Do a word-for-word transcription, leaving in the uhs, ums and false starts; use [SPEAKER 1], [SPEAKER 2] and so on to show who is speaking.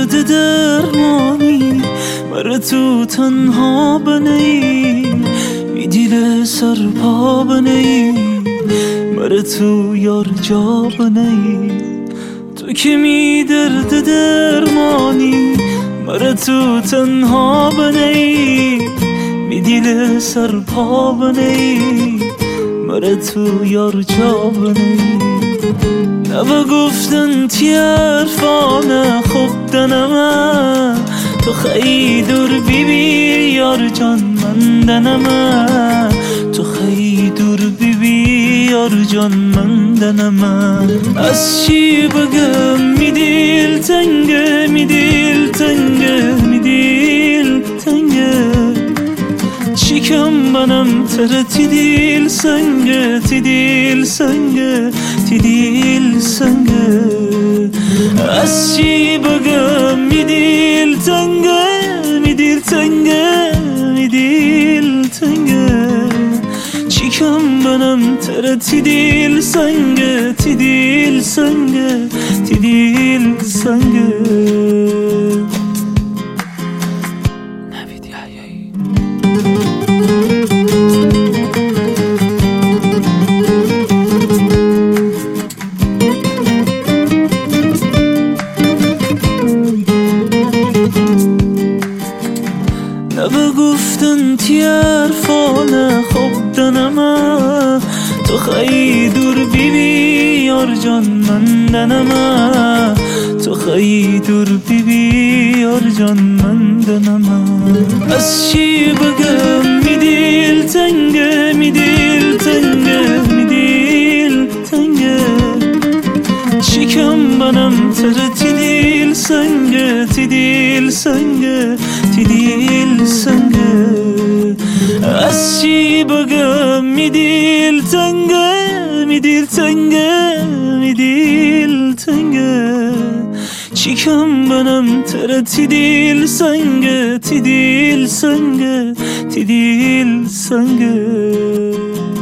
[SPEAKER 1] درد درمانی مرا تو تنها بنی می دیل سر پا بنی مرا تو یار جا بنی تو که می درد درمانی مرا تو تنها بنی می دیل سر پا بنی مرا تو یار جا بنی نبا گفتن تی عرفانه خوب دنمه تو خیلی دور بی بی یار جان من دنمه تو خیلی دور بی بی یار جان من دنمه از چی بگم می دیل تنگه می دیل تنگه می دیل تنگه چیکم بنم تره تی دیل سنگه تی دیل سنگه تی دیل سنگه از چی بگم می دیل تنگه می دیل تنگه می دیل تنگه چیکم بنم تره تی دیل سنگه تی دیل سنگه تی دیل سنگه نبا گفتن تی عرفانه خوب دنمه تو خیلی دور بی بی یار جان من دنمه تو خیلی دور بی بی یار جان من دنمه از چی بگم می دیل تنگه می دیل تنگه می دیل تنگه چیکم بنم تره تی دیل سنگه تی دیل سنگه تی دیل سنگه از چی بگم می دیل تنگه می دیل تنگه می دیل تنگه چیکم بنم تره تی دیل سنگه تی دیل سنگه تی دیل سنگه